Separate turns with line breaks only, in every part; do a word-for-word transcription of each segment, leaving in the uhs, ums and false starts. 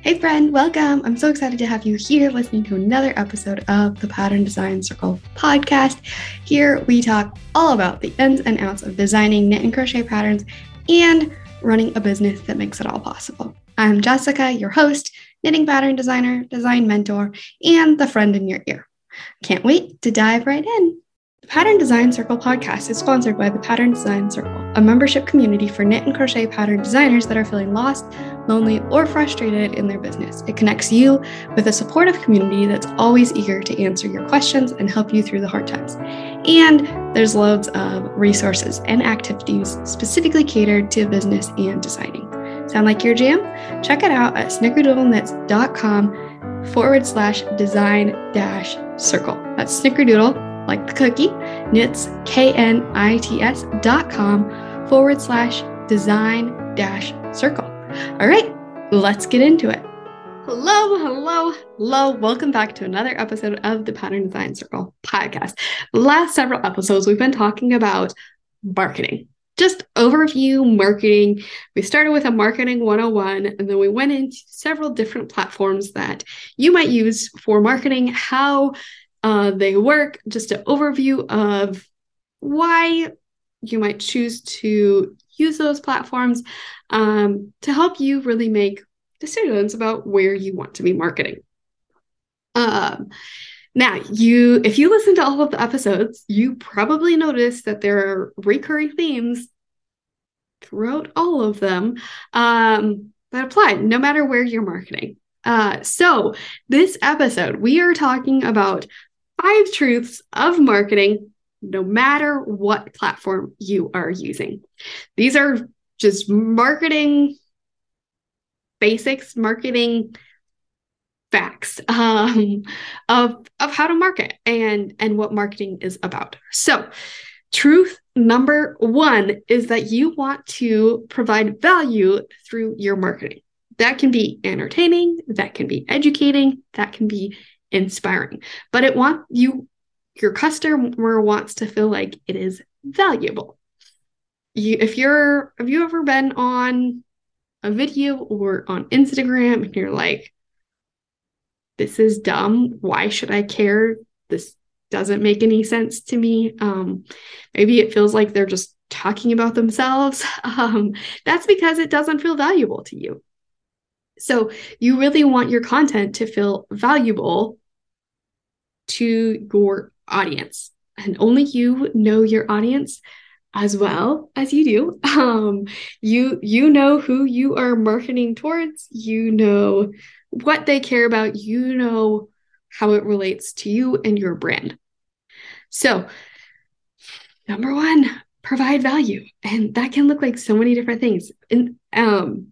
Hey friend, welcome. I'm so excited to have you here listening to another episode of the Pattern Design Circle podcast. Here we talk all about the ins and outs of designing knit and crochet patterns and running a business that makes it all possible. I'm Jessica, your host, knitting pattern designer, design mentor, and the friend in your ear. Can't wait to dive right in. The Pattern Design Circle podcast is sponsored by the Pattern Design Circle, a membership community for knit and crochet pattern designers that are feeling lost, lonely, or frustrated in their business. It connects you with a supportive community that's always eager to answer your questions and help you through the hard times. And there's loads of resources and activities specifically catered to business and designing. Sound like your jam? Check it out at snickerdoodleknits.com forward slash design dash circle. That's snickerdoodle, like the cookie, knits, K N I T S dot com forward slash design dash circle. All right, let's get into it. Hello, hello, hello. Welcome back to another episode of the Pattern Design Circle podcast. The last several episodes, we've been talking about marketing, just overview marketing. We started with a marketing one oh one, and then we went into several different platforms that you might use for marketing, how uh, they work, just an overview of why you might choose to use those platforms um, to help you really make decisions about where you want to be marketing. Um, now, you, if you listen to all of the episodes, you probably noticed that there are recurring themes throughout all of them um, that apply no matter where you're marketing. Uh, so this episode, we are talking about five truths of marketing no matter what platform you are using. These are just marketing basics, marketing facts um, of, of how to market and, and what marketing is about. So truth number one is that you want to provide value through your marketing. That can be entertaining, that can be educating, that can be inspiring, but it want you, your customer wants to feel like it is valuable. You, if you're, have you ever been on a video or on Instagram and you're like, this is dumb. Why should I care? This doesn't make any sense to me. Um, maybe it feels like they're just talking about themselves. Um, that's because it doesn't feel valuable to you. So you really want your content to feel valuable to your audience, and only you know your audience as well as you do. Um, you, you know who you are marketing towards, you know what they care about, you know how it relates to you and your brand. So number one, provide value. And that can look like so many different things. And um,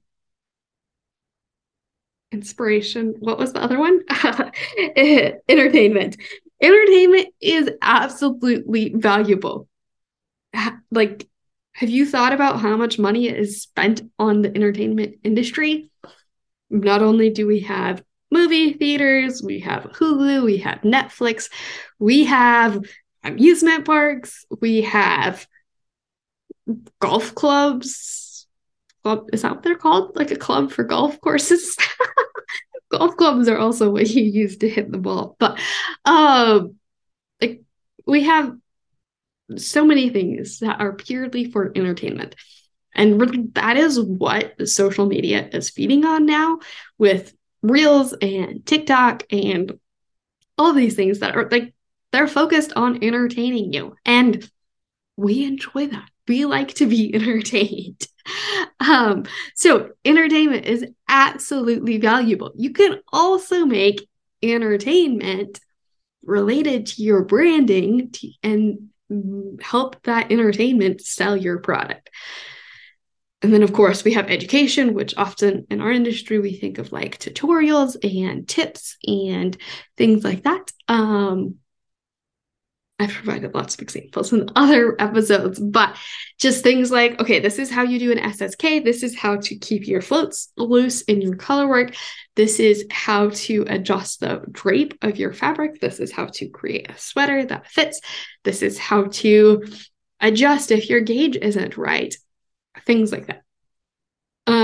inspiration. What was the other one? Entertainment. Entertainment is absolutely valuable. Like, have you thought about how much money is spent on the entertainment industry? Not only do we have movie theaters, we have Hulu, we have Netflix, we have amusement parks, we have golf clubs. Club, is that what they're called? Like a club for golf courses? Golf clubs are also what you use to hit the ball. But um, like we have so many things that are purely for entertainment. And really, that is what social media is feeding on now with Reels and TikTok and all of these things that are like, they're focused on entertaining you. And we enjoy that. We like to be entertained. Um, so entertainment is absolutely valuable. You can also make entertainment related to your branding to, and help that entertainment sell your product. And then, of course, we have education, which often in our industry, we think of like tutorials and tips and things like that. Um, I've provided lots of examples in other episodes, but just things like, okay, this is how you do an S S K. This is how to keep your floats loose in your color work. This is how to adjust the drape of your fabric. This is how to create a sweater that fits. This is how to adjust if your gauge isn't right. Things like that. Um,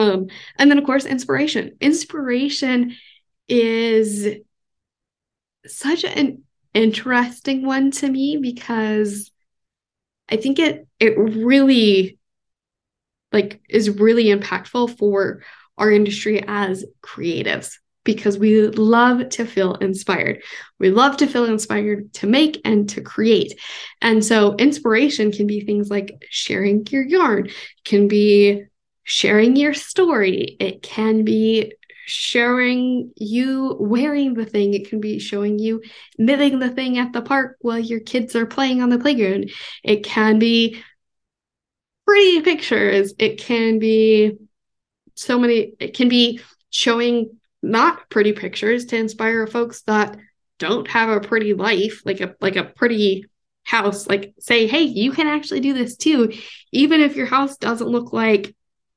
Um, and then, of course, inspiration. Inspiration is such an interesting one to me because I think it it really like is really impactful for our industry as creatives because we love to feel inspired. We love to feel inspired to make and to create. And so inspiration can be things like sharing your yarn, can be sharing your story. It can be showing you wearing the thing. It can be showing you knitting the thing at the park while your kids are playing on the playground. It can be pretty pictures. It can be so many, it can be showing not pretty pictures to inspire folks that don't have a pretty life, like a like a pretty house. Like say, hey, you can actually do this too, even if your house doesn't look like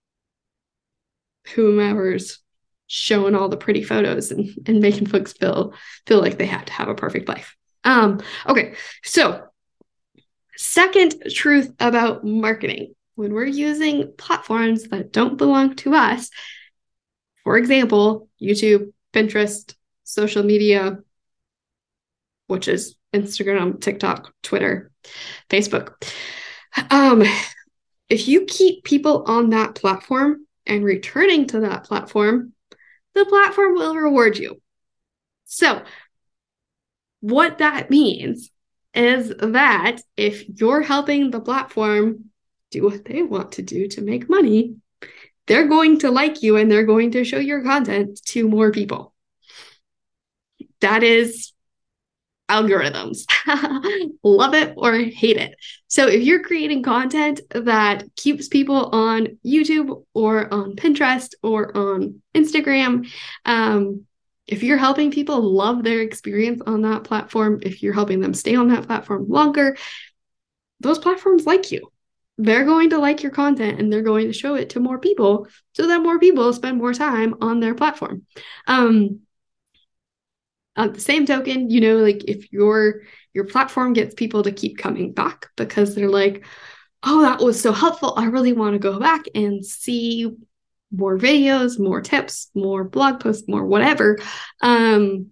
whomever's showing all the pretty photos and, and making folks feel feel like they have to have a perfect life. Um, okay, so second truth about marketing. When we're using platforms that don't belong to us, for example, YouTube, Pinterest, social media, which is Instagram, TikTok, Twitter, Facebook. Um, if you keep people on that platform and returning to that platform, the platform will reward you. So what that means is that if you're helping the platform do what they want to do to make money, they're going to like you and they're going to show your content to more people. That is algorithms. Love it or hate it. So if you're creating content that keeps people on YouTube or on Pinterest or on Instagram, um, if you're helping people love their experience on that platform, if you're helping them stay on that platform longer, those platforms like you. They're going to like your content and they're going to show it to more people so that more people spend more time on their platform. Um, on the same token, you know, like if your your platform gets people to keep coming back because they're like, oh, that was so helpful. I really want to go back and see more videos, more tips, more blog posts, more whatever. Um,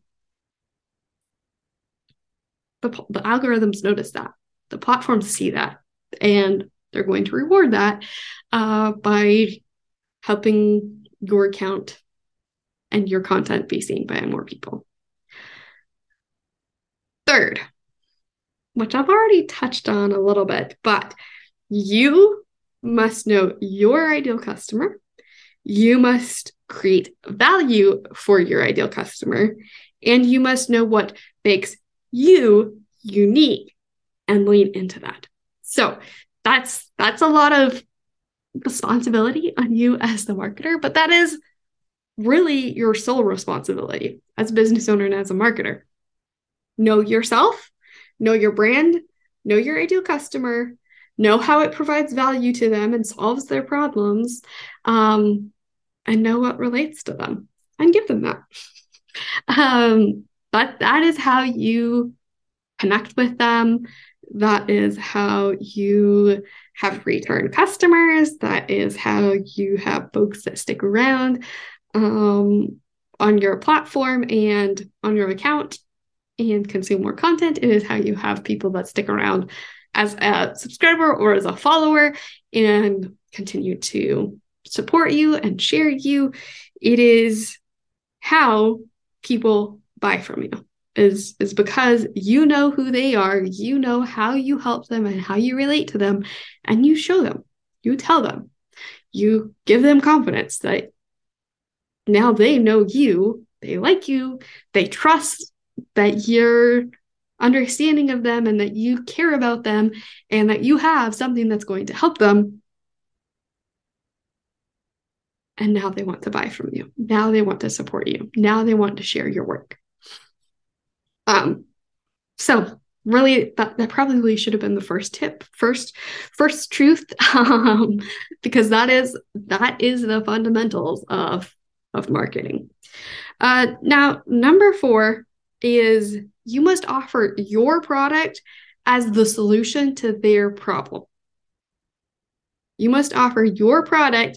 the, the algorithms notice that. The platforms see that. And they're going to reward that uh, by helping your account and your content be seen by more people. Third, which I've already touched on a little bit, but you must know your ideal customer. You must create value for your ideal customer, and you must know what makes you unique and lean into that. So that's that's a lot of responsibility on you as the marketer, but that is really your sole responsibility as a business owner and as a marketer. Know yourself, know your brand, know your ideal customer, know how it provides value to them and solves their problems, um, and know what relates to them and give them that. um, but that is how you connect with them. That is how you have return customers. That is how you have folks that stick around um, on your platform and on your account and consume more content. It is how you have people that stick around as a subscriber or as a follower and continue to support you and share you. It is how people buy from you. Is, is because you know who they are, you know how you help them and how you relate to them, and you show them, you tell them, you give them confidence that now they know you, they like you, they trust that you're understanding of them and that you care about them and that you have something that's going to help them. And now they want to buy from you. Now they want to support you. Now they want to share your work. Um, so really that, that probably should have been the first tip, first, first truth, um, because that is, that is the fundamentals of, of marketing. Uh, now, number four is you must offer your product as the solution to their problem. You must offer your product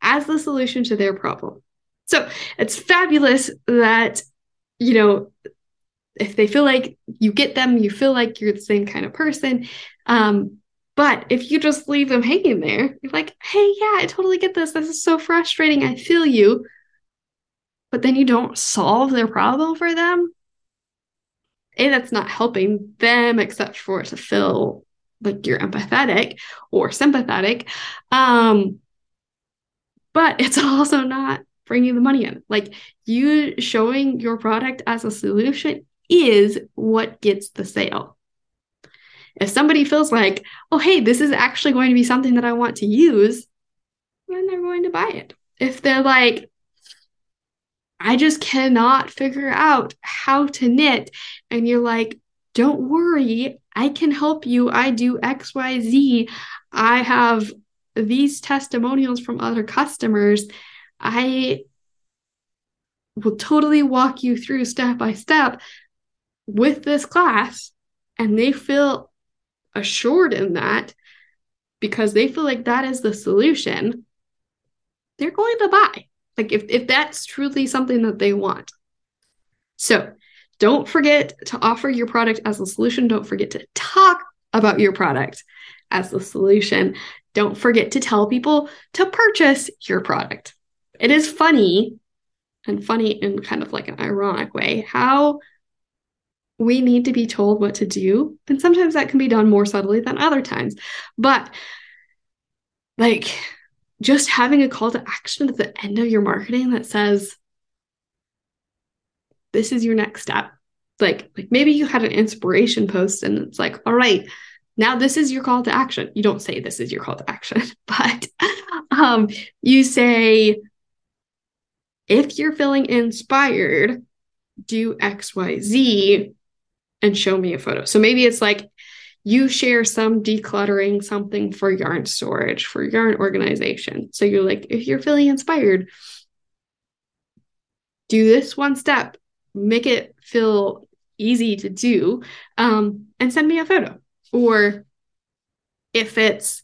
as the solution to their problem. So it's fabulous that, you know, if they feel like you get them, you feel like you're the same kind of person. Um, but if you just leave them hanging there, you're like, hey, yeah, I totally get this. This is so frustrating. I feel you. But then you don't solve their problem for them. A, that's not helping them except for to feel like you're empathetic or sympathetic. Um, but it's also not bringing the money in. Like, you showing your product as a solution is what gets the sale. If somebody feels like, oh, hey, this is actually going to be something that I want to use, then they're going to buy it. If they're like, I just cannot figure out how to knit, and you're like, don't worry, I can help you. I do X, Y, Z. I have these testimonials from other customers. I will totally walk you through step by step with this class. And they feel assured in that because they feel like that is the solution. They're going to buy. Like, if, if that's truly something that they want. So don't forget to offer your product as a solution. Don't forget to talk about your product as the solution. Don't forget to tell people to purchase your product. It is funny, and funny in kind of like an ironic way, how we need to be told what to do. And sometimes that can be done more subtly than other times. But like, just having a call to action at the end of your marketing that says, this is your next step. Like, like maybe you had an inspiration post and it's like, all right, now this is your call to action. You don't say this is your call to action, but um, you say, if you're feeling inspired, do X, Y, Z and show me a photo. So maybe it's like, you share some decluttering, something for yarn storage, for yarn organization. So you're like, if you're feeling inspired, do this one step, make it feel easy to do, um, and send me a photo. Or if it's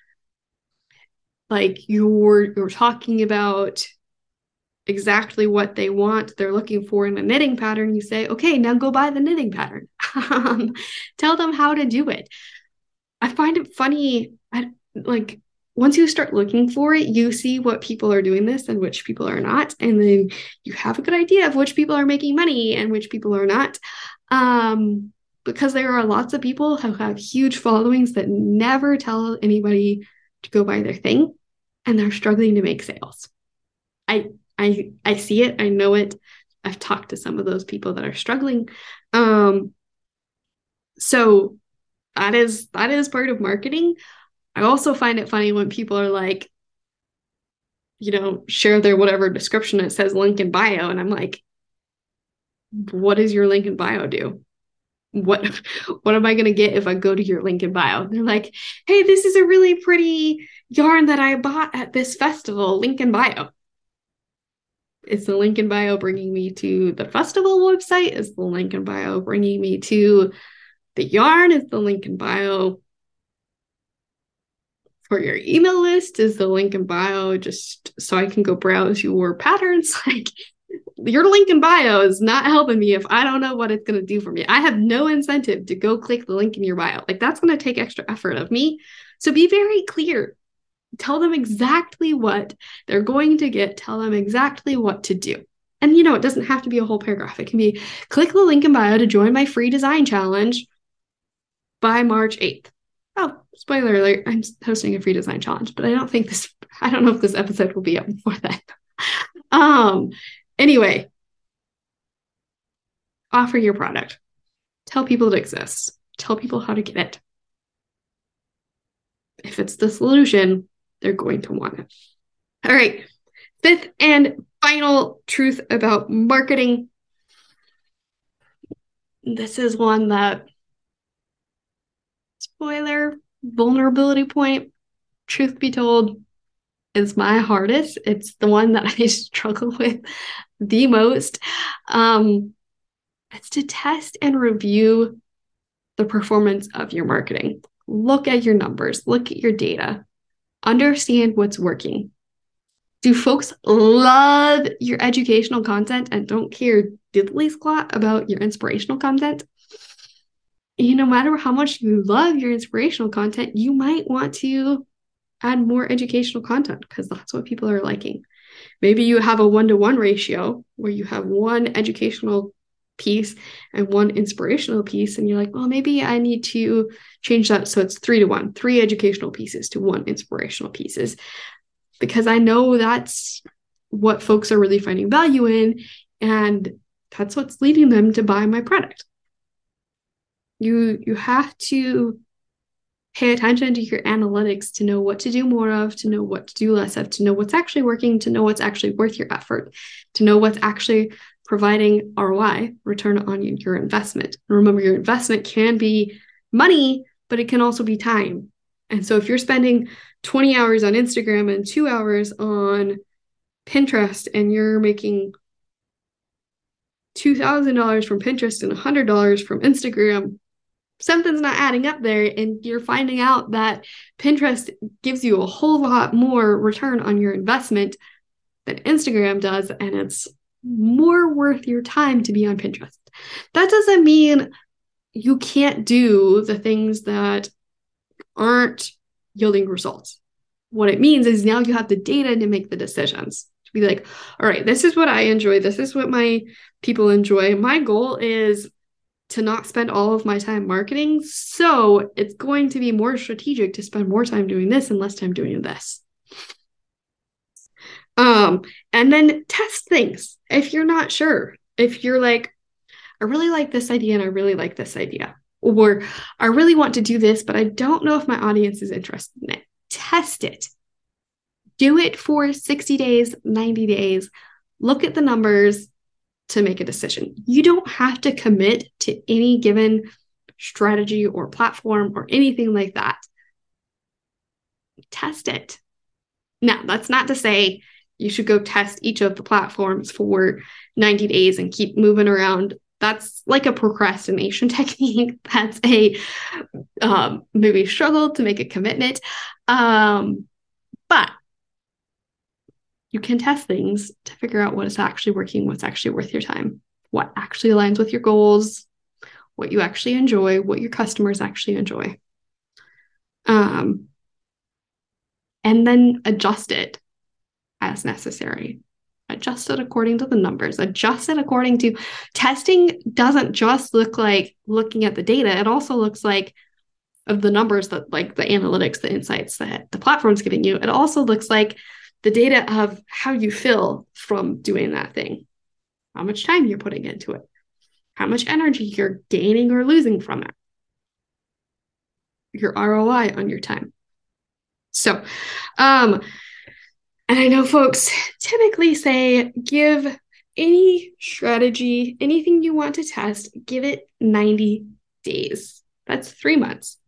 like you're, you're talking about exactly what they want, they're looking for in a knitting pattern, you say, okay, now go buy the knitting pattern. Um, tell them how to do it. I find it funny, I, like, once you start looking for it, you see what people are doing this and which people are not. And then you have a good idea of which people are making money and which people are not. Um, because there are lots of people who have huge followings that never tell anybody to go buy their thing, and they're struggling to make sales. I I I see it. I know it. I've talked to some of those people that are struggling. Um, so that is that is part of marketing. I also find it funny when people are like, you know, share their whatever description that says link in bio, and I'm like, what does your link in bio do? What what am I going to get if I go to your link in bio? They're like, hey, this is a really pretty yarn that I bought at this festival, link in bio. Is the link in bio bringing me to the festival website? Is the link in bio bringing me to the yarn? Is the link in bio for your email list? Is the link in bio just so I can go browse your patterns? Like, your link in bio is not helping me if I don't know what it's going to do for me. I have no incentive to go click the link in your bio. Like, that's going to take extra effort of me. So be very clear. Tell them exactly what they're going to get. Tell them exactly what to do. And, you know, it doesn't have to be a whole paragraph. It can be, click the link in bio to join my free design challenge by March eighth. Oh, spoiler alert, I'm hosting a free design challenge, but I don't think this, I don't know if this episode will be up before then. um, anyway, offer your product. Tell people it exists. Tell people how to get it. If it's the solution, they're going to want it. All right. Fifth and final truth about marketing. This is one that, spoiler, vulnerability point, truth be told, is my hardest. It's the one that I struggle with the most. Um, it's to test and review the performance of your marketing. Look at your numbers, look at your data, understand what's working. Do folks love your educational content and don't care diddly squat about your inspirational content? You know, no matter how much you love your inspirational content, you might want to add more educational content because that's what people are liking. Maybe you have a one-to-one ratio where you have one educational piece and one inspirational piece, and you're like, well, maybe I need to change that so it's three to one, three educational pieces to one inspirational pieces, because I know that's what folks are really finding value in, and that's what's leading them to buy my product. You, you have to pay attention to your analytics to know what to do more of, to know what to do less of, to know what's actually working, to know what's actually worth your effort, to know what's actually providing R O I, return on your investment. And remember, your investment can be money, but it can also be time. And so if you're spending twenty hours on Instagram and two hours on Pinterest, and you're making two thousand dollars from Pinterest and one hundred dollars from Instagram, something's not adding up there, and you're finding out that Pinterest gives you a whole lot more return on your investment than Instagram does, and it's more worth your time to be on Pinterest. That doesn't mean you can't do the things that aren't yielding results. What it means is now you have the data to make the decisions, to be like, all right, this is what I enjoy. This is what my people enjoy. My goal is to not spend all of my time marketing. So it's going to be more strategic to spend more time doing this and less time doing this. Um, and then test things. If you're not sure, if you're like, I really like this idea and I really like this idea, or I really want to do this, but I don't know if my audience is interested in it. Test it. Do it for sixty days, ninety days. Look at the numbers to make a decision. You don't have to commit to any given strategy or platform or anything like that. Test it. Now, that's not to say you should go test each of the platforms for ninety days and keep moving around. That's like a procrastination technique. That's a um, maybe struggle to make a commitment. Um, but you can test things to figure out what is actually working, what's actually worth your time, what actually aligns with your goals, what you actually enjoy, what your customers actually enjoy. Um, and then adjust it as necessary. Adjust it according to the numbers. Adjust it according to testing. Doesn't just look like looking at the data. It also looks like of the numbers that, like the analytics, the insights that the platform's giving you. It also looks like the data of how you feel from doing that thing, how much time you're putting into it, how much energy you're gaining or losing from it, your R O I on your time. So, um, and I know folks typically say, give any strategy, anything you want to test, give it ninety days. That's three months.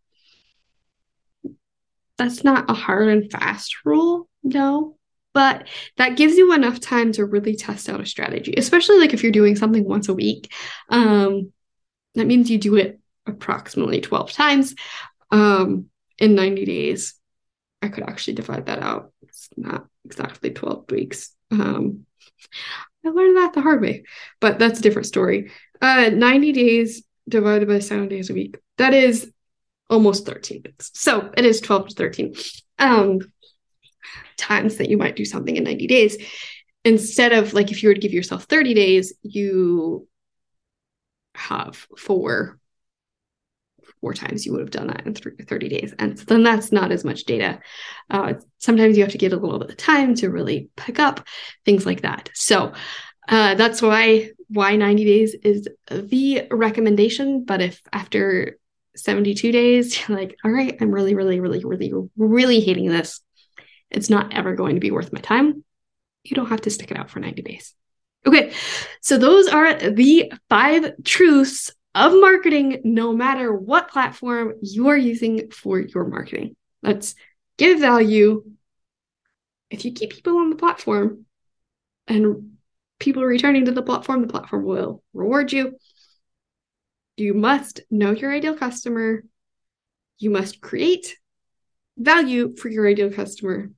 That's not a hard and fast rule, no, but that gives you enough time to really test out a strategy, especially like if you're doing something once a week. Um, that means you do it approximately twelve times um, in ninety days. I could actually divide that out. It's not exactly twelve weeks. Um, I learned that the hard way, but that's a different story. Uh, ninety days divided by seven days a week. That is almost thirteen weeks. So it is twelve to thirteen um, times that you might do something in ninety days. Instead of like, if you were to give yourself thirty days, you have four Four times you would have done that in thirty days. And then that's not as much data. Uh, sometimes you have to get a little bit of time to really pick up things like that. So uh, that's why, why ninety days is the recommendation. But if after seventy-two days, you're like, all right, I'm really, really, really, really, really hating this, it's not ever going to be worth my time, you don't have to stick it out for ninety days. Okay, so those are the five truths of marketing, no matter what platform you are using for your marketing. Let's give value. If you keep people on the platform and people returning to the platform, the platform will reward you. You must know your ideal customer. You must create value for your ideal customer.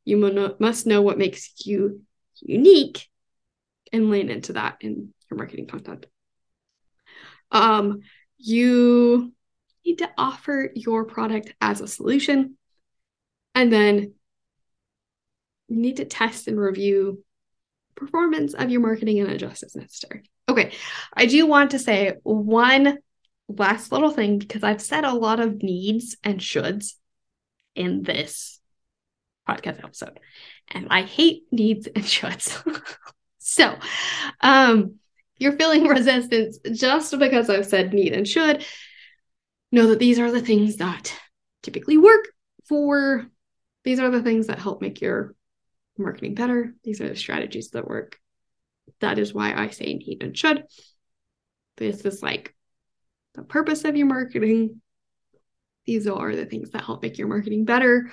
You must know what makes you unique and lean into that in your marketing content. Um, you need to offer your product as a solution, and then you need to test and review performance of your marketing and adjust as necessary. Okay, I do want to say one last little thing, because I've said a lot of needs and shoulds in this podcast episode, and I hate needs and shoulds. So, um, you're feeling resistance just because I've said need and should, know that these are the things that typically work for, these are the things that help make your marketing better. These are the strategies that work. That is why I say need and should. This is like the purpose of your marketing. These are the things that help make your marketing better.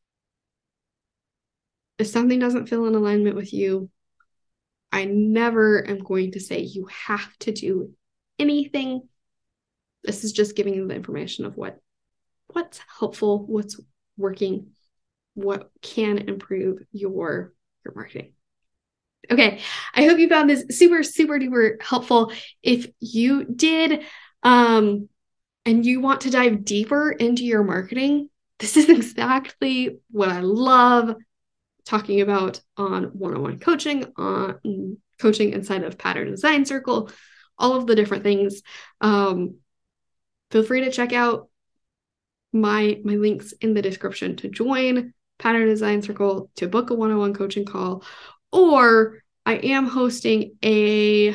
If something doesn't feel in alignment with you, I never am going to say you have to do anything. This is just giving you the information of what what's helpful, what's working, what can improve your, your marketing. Okay, I hope you found this super, super duper helpful. If you did, um, and you want to dive deeper into your marketing, this is exactly what I love talking about on one-on-one coaching, on coaching inside of Pattern Design Circle, all of the different things. Um, feel free to check out my, my links in the description to join Pattern Design Circle, to book a one-on-one coaching call, or I am hosting a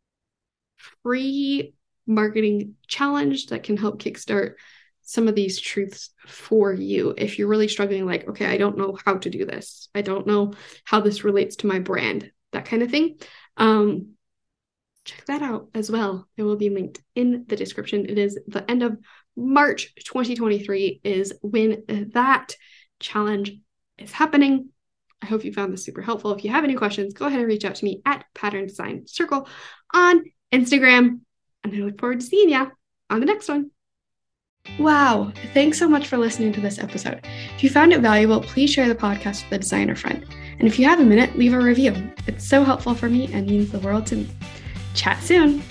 free marketing challenge that can help kickstart some of these truths for you. If you're really struggling, like, okay, I don't know how to do this. I don't know how this relates to my brand, that kind of thing. Um, check that out as well. It will be linked in the description. It is the end of March twenty twenty-three is when that challenge is happening. I hope you found this super helpful. If you have any questions, go ahead and reach out to me at Pattern Design Circle on Instagram. And I look forward to seeing you on the next one. Wow, thanks so much for listening to this episode. If you found it valuable, please share the podcast with a designer friend. And if you have a minute, leave a review. It's so helpful for me and means the world to me. Chat soon.